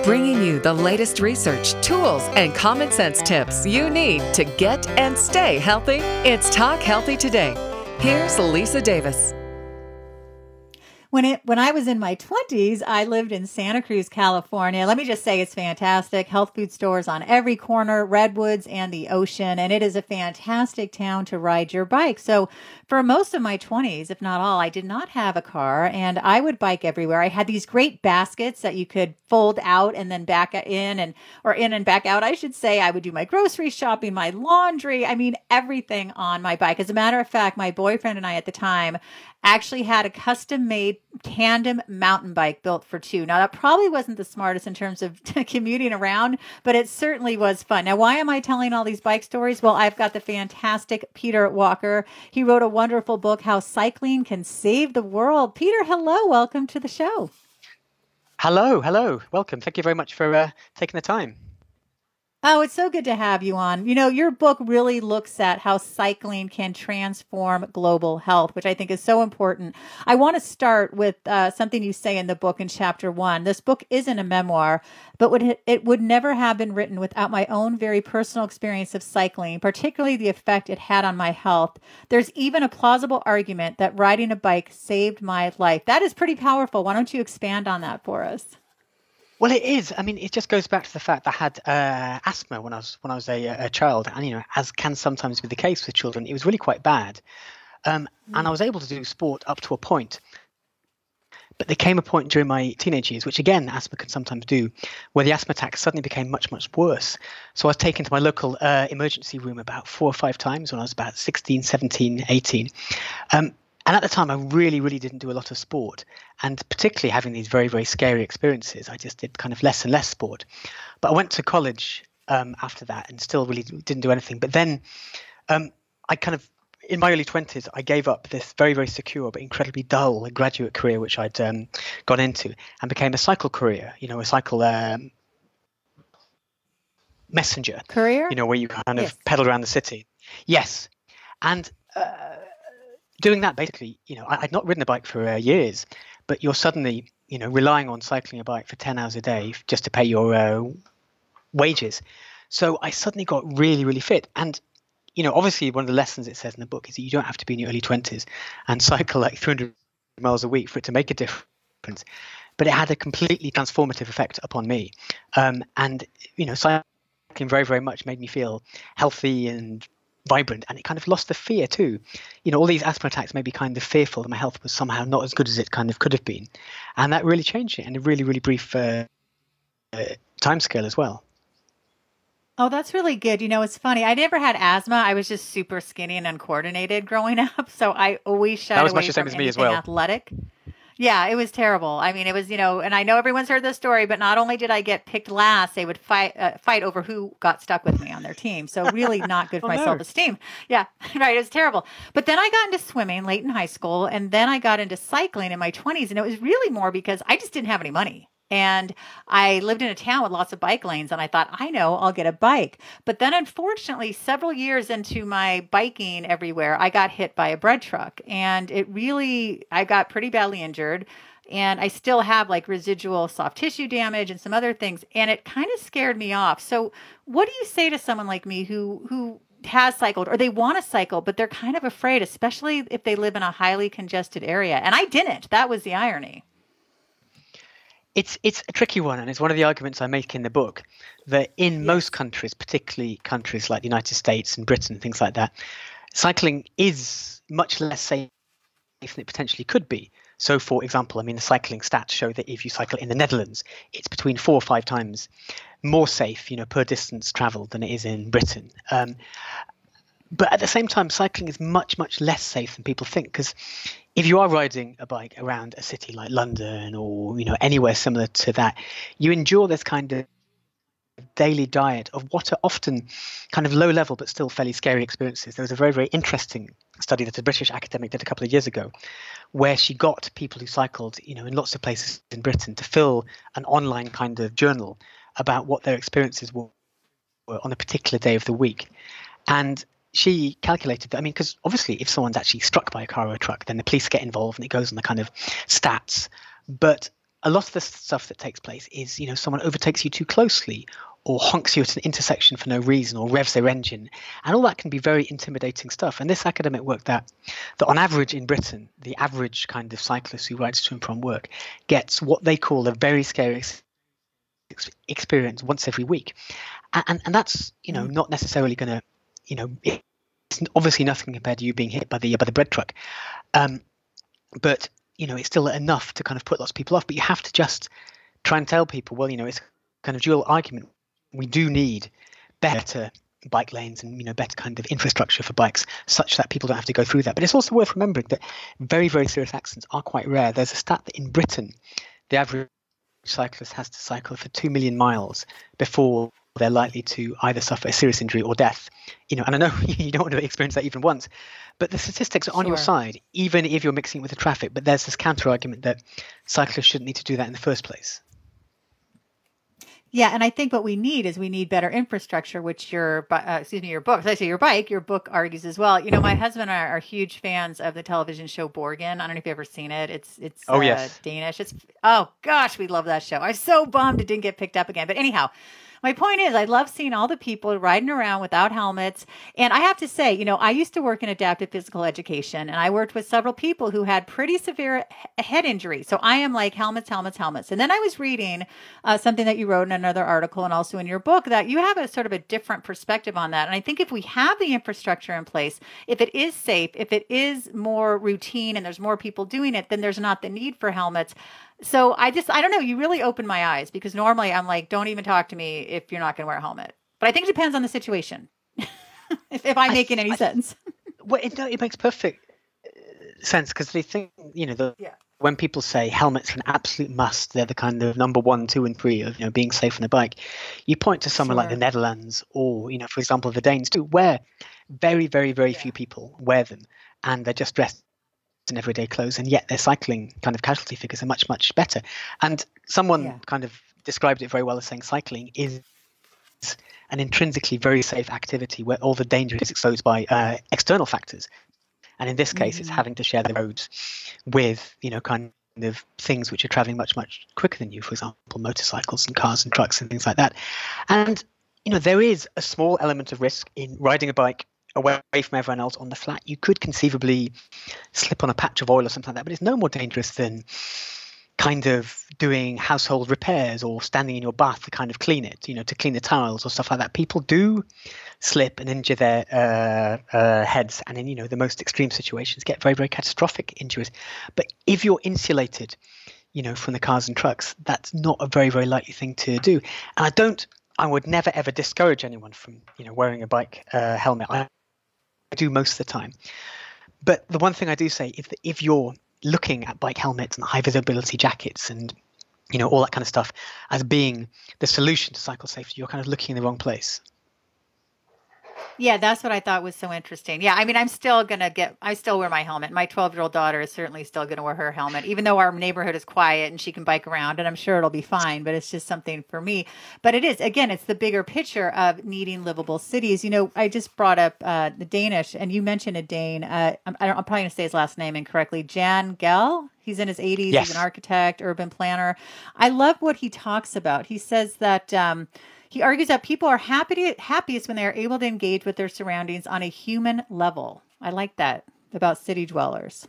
bringing you the latest research, tools, and common sense tips you need to get and stay healthy. It's Talk Healthy Today. Here's Lisa Davis. When I was in my 20s, I lived in Santa Cruz, California. Let me just say it's fantastic. Health food stores on every corner, redwoods and the ocean, and it is a fantastic town to ride your bike. So for most of my 20s, if not all, I did not have a car, and I would bike everywhere. I had these great baskets that you could fold out and then back in, or in and back out, I should say. I would do my grocery shopping, my laundry, everything on my bike. As a matter of fact, my boyfriend and I at the time actually had a custom-made tandem mountain bike built for two. Now, that probably wasn't the smartest in terms of commuting around, but it certainly was fun. Now, why am I telling all these bike stories? Well, I've got the fantastic Peter Walker. He wrote a wonderful book, How Cycling Can Save the World. Peter, hello. Welcome to the show. Hello. Welcome. Thank you very much for taking the time. Oh, it's so good to have you on. You know, your book really looks at how cycling can transform global health, which I think is so important. I want to start with something you say in the book in chapter 1. This book isn't a memoir, but it would never have been written without my own very personal experience of cycling, particularly the effect it had on my health. There's even a plausible argument that riding a bike saved my life. That is pretty powerful. Why don't you expand on that for us? Well, it is. It just goes back to the fact that I had asthma when I was a child, and as can sometimes be the case with children, it was really quite bad. And I was able to do sport up to a point, but there came a point during my teenage years, which again asthma can sometimes do, where the asthma attacks suddenly became much worse. So I was taken to my local emergency room about 4 or 5 times when I was about 16, 17, 18. And at the time, I really didn't do a lot of sport. And particularly having these very, very scary experiences, I just did kind of less and less sport. But I went to college after that and still really didn't do anything. But then I kind of, in my early 20s, I gave up this very, very secure but incredibly dull graduate career, which I'd gone into, and became a cycle courier, a cycle messenger. Courier? Where you kind of pedal around the city. Yes. And doing that, basically, I'd not ridden a bike for years, but you're suddenly, relying on cycling a bike for 10 hours a day just to pay your wages. So I suddenly got really fit. And, obviously one of the lessons it says in the book is that you don't have to be in your early 20s and cycle like 300 miles a week for it to make a difference. But it had a completely transformative effect upon me. And, cycling very, very much made me feel healthy and vibrant, and it kind of lost the fear too. All these asthma attacks made me kind of fearful that my health was somehow not as good as it kind of could have been, and that really changed it in a really brief timescale as well. Oh, that's really good. It's funny. I never had asthma. I was just super skinny and uncoordinated growing up, so I always shied away much the same from as me as anything well. athletic. Yeah, it was terrible. It was, and I know everyone's heard this story, but not only did I get picked last, they would fight over who got stuck with me on their team. So really not good for my self-esteem. Yeah, right. It was terrible. But then I got into swimming late in high school, and then I got into cycling in my 20s. And it was really more because I just didn't have any money. And I lived in a town with lots of bike lanes, and I thought, I'll get a bike. But then unfortunately, several years into my biking everywhere, I got hit by a bread truck, and I got pretty badly injured. And I still have like residual soft tissue damage and some other things. And it kind of scared me off. So what do you say to someone like me who has cycled, or they want to cycle, but they're kind of afraid, especially if they live in a highly congested area? And I didn't. That was the irony. It's a tricky one, and it's one of the arguments I make in the book, that in most countries, particularly countries like the United States and Britain, things like that, cycling is much less safe than it potentially could be. So, for example, the cycling stats show that if you cycle in the Netherlands, it's between 4 or 5 times more safe, per distance traveled than it is in Britain. But at the same time, cycling is much less safe than people think, because if you are riding a bike around a city like London or anywhere similar to that, you endure this kind of daily diet of what are often kind of low level but still fairly scary experiences. There was a very, very interesting study that a British academic did a couple of years ago, where she got people who cycled in lots of places in Britain to fill an online kind of journal about what their experiences were on a particular day of the week. And she calculated that, because obviously if someone's actually struck by a car or a truck, then the police get involved and it goes on the kind of stats. But a lot of the stuff that takes place is, someone overtakes you too closely or honks you at an intersection for no reason or revs their engine. And all that can be very intimidating stuff. And this academic worked out that on average in Britain, the average kind of cyclist who rides to and from work gets what they call a very scary experience once every week. And that's, not necessarily going to, it's obviously nothing compared to you being hit by the bread truck. But, it's still enough to kind of put lots of people off. But you have to just try and tell people, well, it's kind of dual argument. We do need better bike lanes and, better kind of infrastructure for bikes such that people don't have to go through that. But it's also worth remembering that very, very serious accidents are quite rare. There's a stat that in Britain, the average cyclist has to cycle for 2 million miles before they're likely to either suffer a serious injury or death. And I know you don't want to experience that even once, but the statistics are on your side, even if you're mixing it with the traffic. But there's this counter argument that cyclists shouldn't need to do that in the first place. Yeah, and I think what we need is better infrastructure, which your book argues as well. My husband and I are huge fans of the television show Borgen. I don't know if you've ever seen it. It's yes. Danish. Oh gosh, we love that show. I was so bummed it didn't get picked up again. But anyhow, my point is, I love seeing all the people riding around without helmets. And I have to say, I used to work in adaptive physical education, and I worked with several people who had pretty severe head injuries. So I am like helmets. And then I was reading something that you wrote in another article and also in your book that you have a sort of a different perspective on that. And I think if we have the infrastructure in place, if it is safe, if it is more routine and there's more people doing it, then there's not the need for helmets. So I don't know, you really opened my eyes, because normally I'm like, don't even talk to me if you're not going to wear a helmet. But I think it depends on the situation, if I'm making any sense. Well, it makes perfect sense, because they think, when people say helmets are an absolute must, they're the kind of number 1, 2, and 3 of, being safe on a bike. You point to somewhere like the Netherlands or, for example, the Danes too, where very, very, very few people wear them, and they're just dressed in everyday clothes, and yet their cycling kind of casualty figures are much, much better. And someone kind of described it very well as saying cycling is an intrinsically very safe activity where all the danger is exposed by external factors. And in this case, it's having to share the roads with, kind of things which are traveling much, much quicker than you, for example, motorcycles and cars and trucks and things like that. And, there is a small element of risk in riding a bike away from everyone else on the flat. You could conceivably slip on a patch of oil or something like that, but it's no more dangerous than kind of doing household repairs or standing in your bath to kind of clean it, to clean the towels or stuff like that. People do slip and injure their heads, and in, the most extreme situations get very, very catastrophic injuries. But if you're insulated, from the cars and trucks, that's not a very, very likely thing to do. And I would never, ever discourage anyone from, wearing a bike helmet. I do most of the time. But the one thing I do say is that if you're looking at bike helmets and high visibility jackets and, all that kind of stuff as being the solution to cycle safety, you're kind of looking in the wrong place. Yeah, that's what I thought was so interesting. Yeah, I mean, I still wear my helmet. My 12-year-old daughter is certainly still going to wear her helmet, even though our neighborhood is quiet and she can bike around, and I'm sure it'll be fine, but it's just something for me. But it is, again, it's the bigger picture of needing livable cities. I just brought up the Danish, and you mentioned a Dane. I'm probably going to say his last name incorrectly. Jan Gehl. He's in his 80s. Yes. He's an architect, urban planner. I love what he talks about. He says that he argues that people are happiest when they are able to engage with their surroundings on a human level. I like that about city dwellers.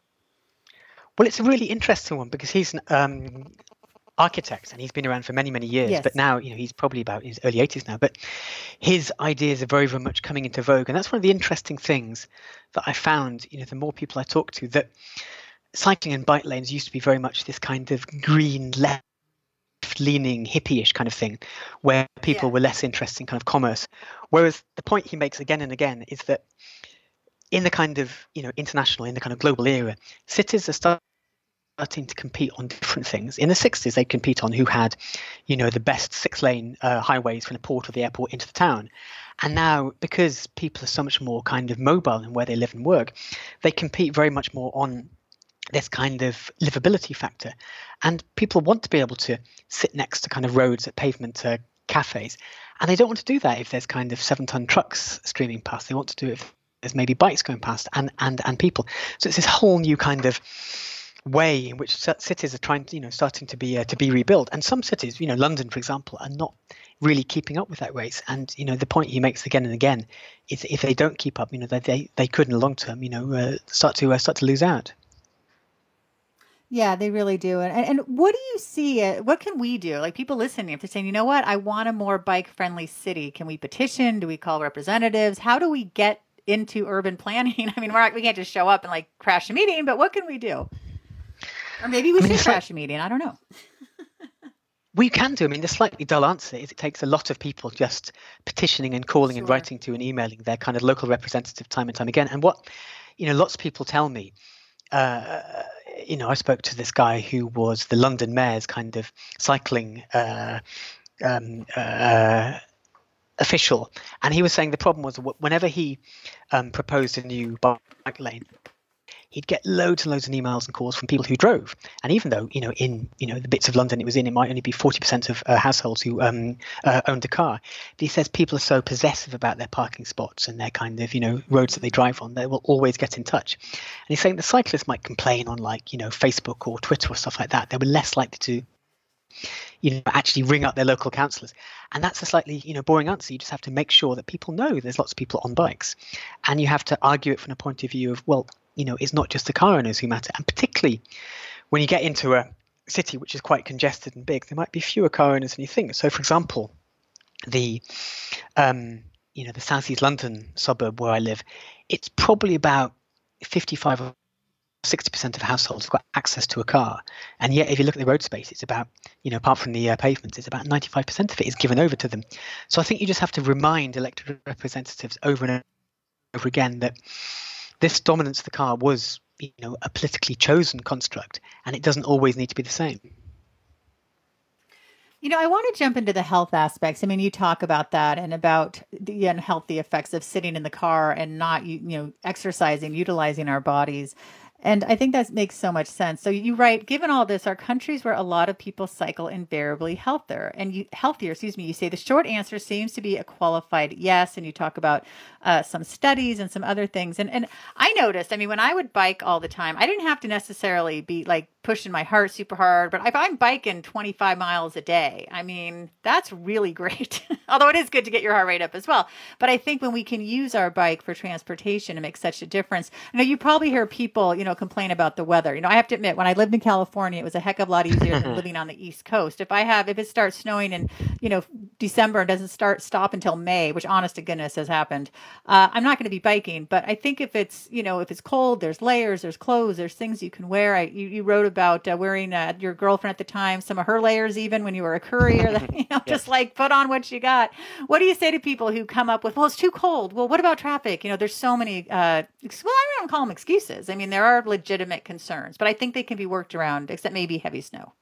Well, it's a really interesting one because he's an architect and he's been around for many, many years. Yes. But now, he's probably about in his early 80s now. But his ideas are very, very much coming into vogue. And that's one of the interesting things that I found, the more people I talk to, that cycling and bike lanes used to be very much this kind of green left-leaning hippie-ish kind of thing where people were less interested in kind of commerce. Whereas the point he makes again and again is that in the kind of, international, in the kind of global era, cities are starting to compete on different things. In the 60s, they'd compete on who had, the best 6-lane highways from the port or the airport into the town. And now, because people are so much more kind of mobile in where they live and work, they compete very much more on this kind of livability factor. And people want to be able to sit next to kind of roads at pavement cafes. And they don't want to do that if there's kind of 7-ton trucks streaming past. They want to do it if there's maybe bikes going past and people. So it's this whole new kind of way in which cities are trying to, starting to be rebuilt. And some cities, London, for example, are not really keeping up with that race. And, the point he makes again and again is if they don't keep up, they could in the long term, start to lose out. Yeah, they really do. And what do you see? What can we do? Like people listening, if they're saying, you know what, I want a more bike-friendly city. Can we petition? Do we call representatives? How do we get into urban planning? I mean, we can't just show up and like crash a meeting, but what can we do? Or maybe we should crash a meeting. I don't know. We can do. I mean, the slightly dull answer is it takes a lot of people just petitioning and calling and writing to and emailing their kind of local representative time and time again. And what, lots of people tell me, I spoke to this guy who was the London mayor's kind of cycling official, and he was saying the problem was whenever he proposed a new bike lane, he'd get loads and loads of emails and calls from people who drove. And even though, in the bits of London it might only be 40% of households who owned a car. But he says people are so possessive about their parking spots and their kind of, roads that they drive on, they will always get in touch. And he's saying the cyclists might complain on Facebook or Twitter or stuff like that. They were less likely to actually ring up their local councillors. And that's a slightly, boring answer. You just have to make sure that people know there's lots of people on bikes. And you have to argue it from a point of view of, well, it's not just the car owners who matter. And particularly when you get into a city which is quite congested and big, there might be fewer car owners than you think. So, for example, the South East London suburb where I live, it's probably about 55 or 60% of households have got access to a car. And yet, if you look at the road space, it's about, apart from the pavements, it's about 95% of it is given over to them. So I think you just have to remind elected representatives over and over again that this dominance of the car was, a politically chosen construct, and it doesn't always need to be the same. I want to jump into the health aspects. I mean, you talk about that and about the unhealthy effects of sitting in the car and not, exercising, utilizing our bodies. And I think that makes so much sense. So you write, given all this, are countries where a lot of people cycle invariably healthier. You say the short answer seems to be a qualified yes. And you talk about some studies and some other things. And I noticed, when I would bike all the time, I didn't have to necessarily be like pushing my heart super hard, but if I'm biking 25 miles a day, that's really great. Although it is good to get your heart rate up as well. But I think when we can use our bike for transportation, it makes such a difference. You probably hear people, complain about the weather. I have to admit, when I lived in California, it was a heck of a lot easier than living on the East Coast. If it starts snowing in, December and doesn't stop until May, which honest to goodness has happened, I'm not going to be biking. But I think if it's cold, there's layers, there's clothes, there's things you can wear. You wrote about wearing your girlfriend at the time, some of her layers, even when you were a courier, yes. Just like put on what you got. What do you say to people who come up with, well, it's too cold. Well, what about traffic? There's so many, I don't call them excuses. There are legitimate concerns, but I think they can be worked around, except maybe heavy snow.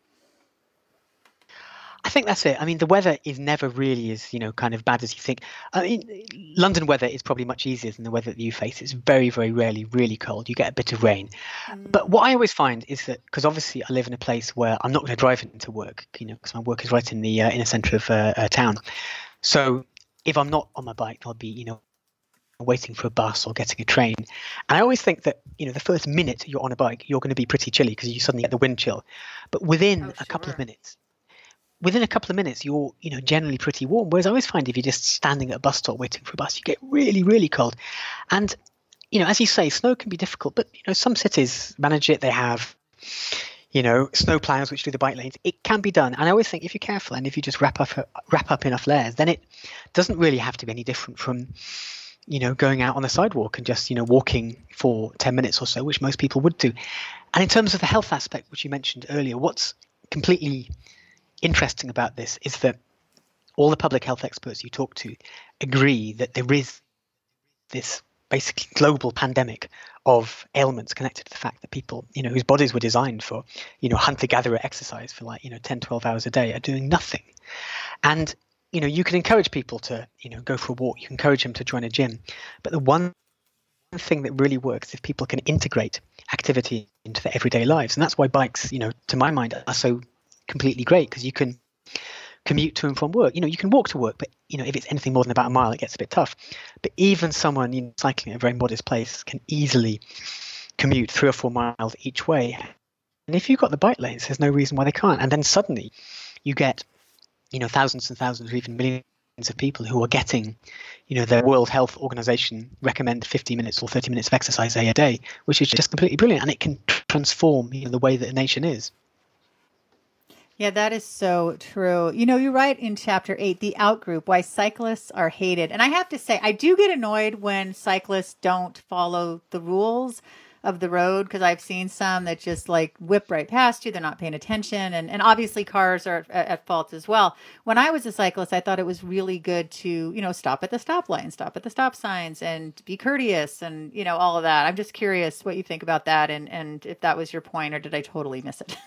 I think that's it. The weather is never really as, kind of bad as you think. London weather is probably much easier than the weather that you face. It's very, very rarely really cold. You get a bit of rain. But what I always find is that, because obviously I live in a place where I'm not going to drive into work, because my work is right in the inner centre of town. So if I'm not on my bike, I'll be, waiting for a bus or getting a train. And I always think that, the first minute you're on a bike, you're going to be pretty chilly because you suddenly get the wind chill. But within a couple of minutes, you're, generally pretty warm. Whereas I always find if you're just standing at a bus stop waiting for a bus, you get really, really cold. And, as you say, snow can be difficult, but, some cities manage it. They have, snow plows which do the bike lanes. It can be done. And I always think if you're careful and if you just wrap up enough layers, then it doesn't really have to be any different from, going out on the sidewalk and just, walking for 10 minutes or so, which most people would do. And in terms of the health aspect, which you mentioned earlier, what's completely interesting about this is that all the public health experts you talk to agree that there is this basically global pandemic of ailments connected to the fact that people, whose bodies were designed for, hunter-gatherer exercise for 10, 12 hours a day are doing nothing. And you can encourage people to, go for a walk. You can encourage them to join a gym. But the one thing that really works is if people can integrate activity into their everyday lives. And that's why bikes, to my mind, are so completely great, because you can commute to and from work. You can walk to work, but, if it's anything more than about a mile, it gets a bit tough. But even someone cycling at a very modest pace can easily commute 3 or 4 miles each way. if you've got the bike lanes, there's no reason why they can't. And then suddenly you get, thousands and thousands or even millions of people who are getting, the World Health Organization recommend 50 minutes or 30 minutes of exercise a day, which is just completely brilliant. And it can transform, the way that a nation is. Yeah, that is so true. You write in chapter 8, the outgroup, why cyclists are hated. And I have to say, I do get annoyed when cyclists don't follow the rules of the road, because I've seen some that just like whip right past you. They're not paying attention. And obviously cars are at fault as well. When I was a cyclist, I thought it was really good to, stop at the stoplight, stop at the stop signs, and be courteous and, all of that. I'm just curious what you think about that, and if that was your point, or did I totally miss it?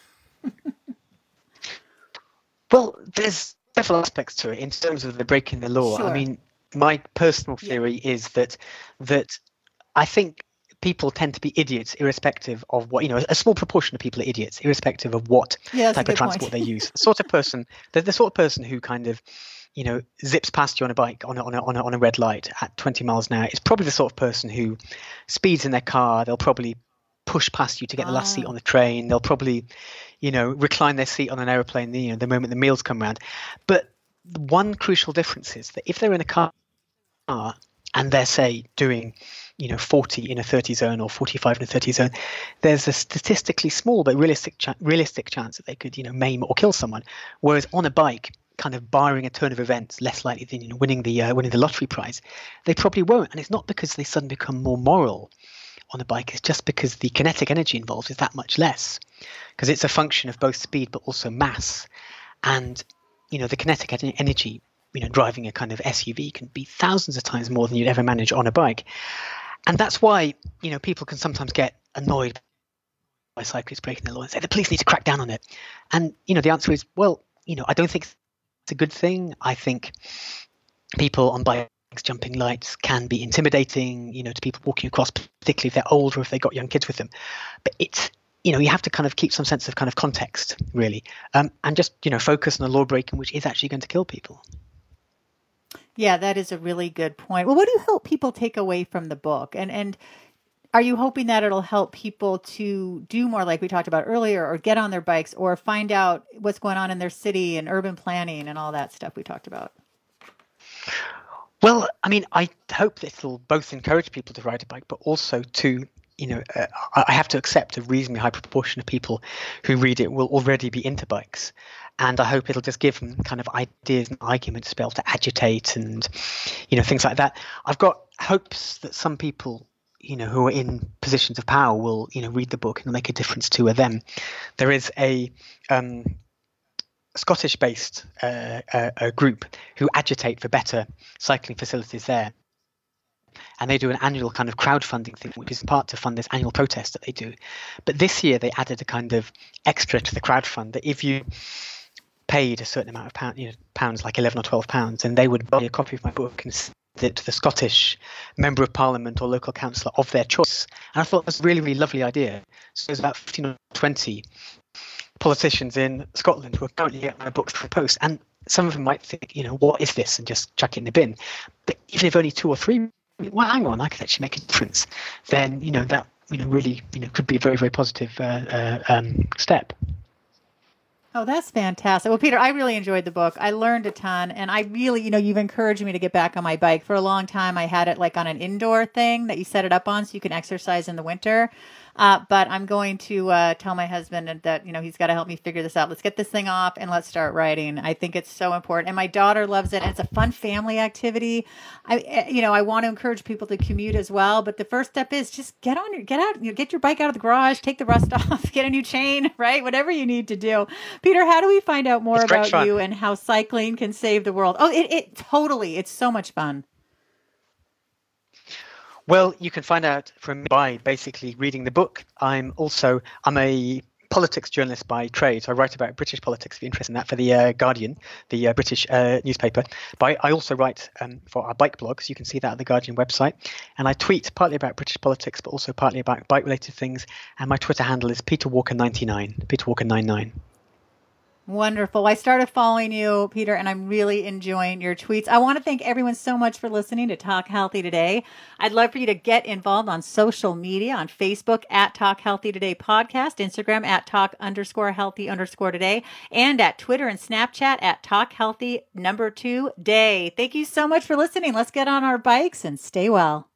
Well, there's several aspects to it in terms of the breaking the law. Sure. I mean, my personal theory is that I think people tend to be idiots irrespective of what, a small proportion of people are idiots irrespective of what type of transport they use. The sort of person who kind of, zips past you on a bike on a red light at 20 miles an hour is probably the sort of person who speeds in their car. They'll probably push past you to get the last seat on the train. They'll probably, recline their seat on an aeroplane, the moment the meals come around. But one crucial difference is that if they're in a car and they're, say, doing, 40 in a 30 zone or 45 in a 30 zone, there's a statistically small but realistic chance that they could, maim or kill someone. Whereas on a bike, kind of barring a turn of events, less likely than winning the lottery prize, they probably won't. And it's not because they suddenly become more moral on a bike, it's just because the kinetic energy involved is that much less, because it's a function of both speed but also mass. And the kinetic energy, driving a kind of SUV can be thousands of times more than you'd ever manage on a bike. And that's why people can sometimes get annoyed by cyclists breaking the law and say the police need to crack down on it. And the answer is, well, I don't think it's a good thing. I think people on bikes jumping lights can be intimidating, to people walking across, particularly if they're older or if they've got young kids with them. But it's, you have to kind of keep some sense of kind of context, really, and just, focus on a law breaking which is actually going to kill people. Yeah, that is a really good point. Well, what do you hope people take away from the book? And are you hoping that it'll help people to do more like we talked about earlier, or get on their bikes, or find out what's going on in their city and urban planning and all that stuff we talked about? Well, I mean, I hope that it'll both encourage people to ride a bike, but also to, I have to accept a reasonably high proportion of people who read it will already be into bikes. And I hope it'll just give them kind of ideas and arguments to be able to agitate and, things like that. I've got hopes that some people, who are in positions of power will, read the book and make a difference to them. There is a Scottish-based group who agitate for better cycling facilities there. And they do an annual kind of crowdfunding thing, which is in part to fund this annual protest that they do. But this year they added a kind of extra to the crowdfund that if you paid a certain amount of pounds, like 11 or 12 pounds, then they would buy a copy of my book and send it to the Scottish Member of Parliament or local councillor of their choice. And I thought it was a really, really lovely idea. So there's about 15 or 20 politicians in Scotland who are currently getting my books for post, and some of them might think, what is this, and just chuck it in the bin. But even if only 2 or 3, well, hang on, I could actually make a difference, then that really could be a very, very positive step. Oh, that's fantastic. Well, Peter, I really enjoyed the book. I learned a ton, and I really, you've encouraged me to get back on my bike. For a long time, I had it like on an indoor thing that you set it up on so you can exercise in the winter. But I'm going to tell my husband that, he's got to help me figure this out. Let's get this thing off and let's start writing. I think it's so important. And my daughter loves it. And it's a fun family activity. I want to encourage people to commute as well. But the first step is just get your bike out of the garage, take the rust off, get a new chain, right? Whatever you need to do. Peter, how do we find out more about you and how cycling can save the world? Oh, it totally. It's so much fun. Well, you can find out from me by basically reading the book. I'm a politics journalist by trade. So I write about British politics, if you're interested in that, for the Guardian, the British newspaper. But I also write for our bike blog, so you can see that at the Guardian website. And I tweet partly about British politics, but also partly about bike-related things. And my Twitter handle is PeterWalker99, PeterWalker99. Wonderful. I started following you, Peter, and I'm really enjoying your tweets. I want to thank everyone so much for listening to Talk Healthy Today. I'd love for you to get involved on social media, on Facebook at Talk Healthy Today Podcast, Instagram at Talk_Healthy_Today, and at Twitter and Snapchat at Talk Healthy #2 Day. Thank you so much for listening. Let's get on our bikes and stay well.